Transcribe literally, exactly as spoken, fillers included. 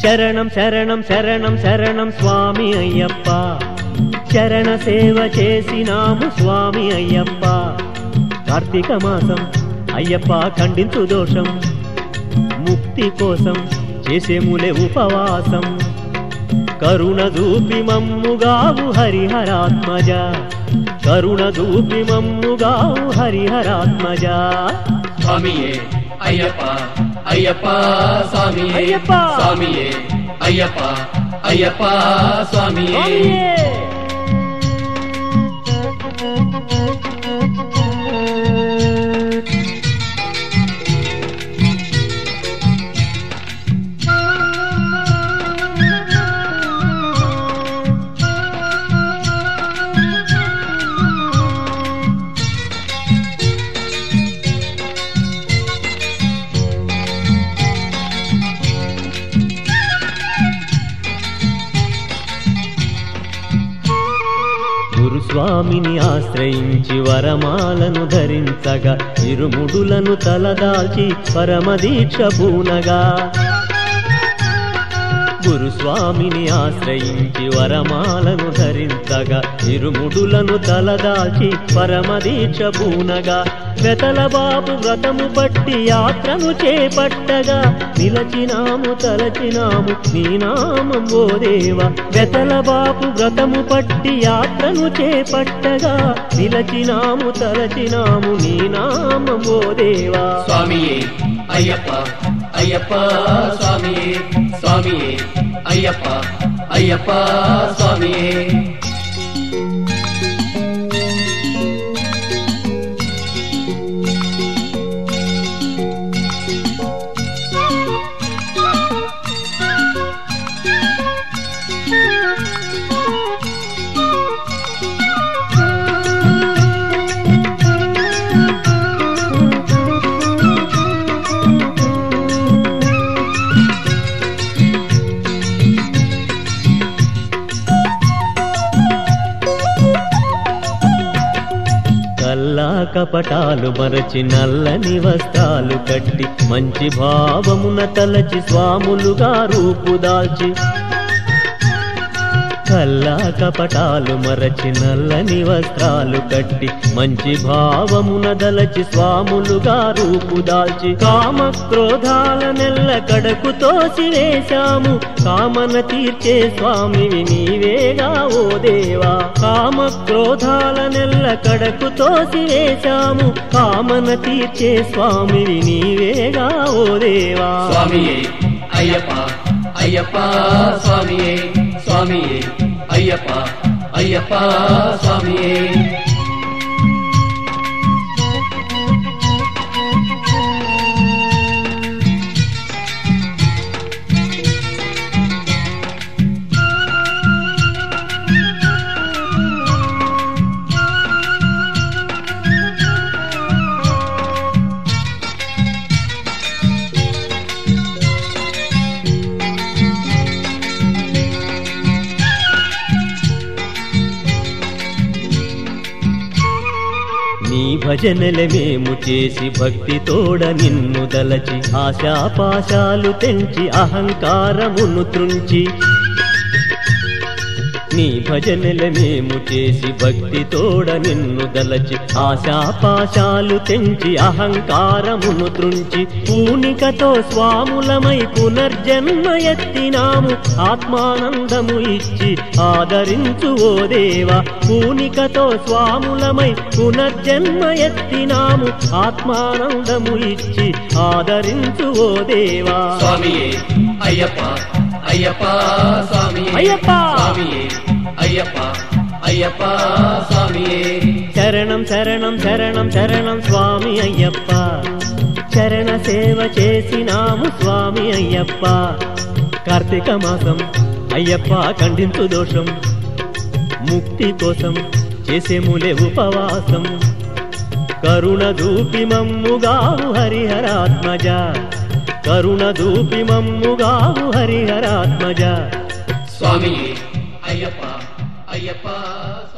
శరణం శరణం శరణం శరణం స్వామి అయ్యప్ప, శరణ సేవ చేసినాము స్వామి అయ్యప్ప. కార్తీక మాసం అయ్యప్ప ఖండించు దోషం, ముక్తి కోసం చేసేములే ఉపవాసం. కరుణ చూపి మమ్ముగావు హరిహరాత్మజ, కరుణ చూపి మమ్ముగావు హరిహరాత్మజ. స్వామియే అయ్యప్ప అయ్యప్ప స్వామియే అయ్యప్ప. స్వామియే అయ్యప్ప అయ్యప్ప స్వామియే. గురుస్వామిని ఆశ్రయించి వరమాలను ధరించగా, ఇరుముడులను తలదాల్చి పరమదీక్ష పూనగా. గురుస్వామిని ఆశ్రయించి వరమాలను ధరించగా, ఇరుముడులను తలదాల్చి పరమదీక్ష పూనగా. వెతల బాబు వ్రతము పట్టి యాత్రను చేపట్టగా, నిలచినాము తలచినాము నీ నామం ఓ దేవా. వెతల బాబు వ్రతము పట్టి యాత్రను చేపట్టగా, నిలచినాము తలచినాము నీ నామం ఓ దేవా. స్వామియే అయ్యప్ప అయ్యప్ప స్వామియే స్వామియే అయ్యప్ప అయ్యప్ప స్వామియే. కల్లా కపటాలు మరచి నల్లని వస్త్రాలు కట్టి, మంచి భావమున తలచి స్వాములుగా రూపుదాల్చి. కల్లా కపటాలు మరచి నల్లని వస్త్రాలు కట్టి, మంచి భావమున దలచి స్వాములుగా రూపుదాల్చి. కామ క్రోధాల నెల్ల కడకు తోసివేశాము, కామన తీర్చే స్వామివి నీవేగా ఓ దేవా. కామ క్రోధాల నెల్ల కడకు తోసివేశాము, కామన తీర్చే స్వామివి నీవేగా ఓ దేవా. స్వామియే అయ్యప్ప అయ్యప్ప స్వామియే స్వామియే అయ్యప్ప అయ్యప్ప స్వామియే. నీ భజనలే మేము చేసి భక్తి తోడ నిన్ను దలచి, ఆశాపాశాలు తెంచి అహంకారమును త్రుంచి. నీ భజనలే మేము చేసి భక్తి తోడ నిన్ను దలచి, ఆశాపాశాలు తెంచి అహంకారమును త్రుంచి. పూనికతో స్వాములమై పునర్జన్మ ఎత్తినాము, ఆత్మానందము ఇచ్చి ఆదరించు ఓ దేవా. పూనికతో స్వాములమై పునర్జన్మ ఎత్తినాము, ఆత్మానందము ఇచ్చి ఆదరించు ఓ దేవా. స్వామియే అయ్యప్ప అయ్యప్ప స్వామియే అయ్యప్ప. స్వామియే అయ్యప్ప అయ్యప్ప స్వామియే. శరణం శరణం శరణం శరణం స్వామి అయ్యప్ప, శరణ సేవ చేసినాము స్వామి అయ్యప్ప. కార్తీక మాసం అయ్యప్ప ఖండించు దోషం, ముక్తి కోసం చేసేములే ఉపవాసం. కరుణ దూపి మమ్ముగావు హరిహరాత్మజ, కరుణ దూపి మమ్ముగావు హరిహరాత్మజ. స్వామియే అయ్యప్ప అయ్యప్ప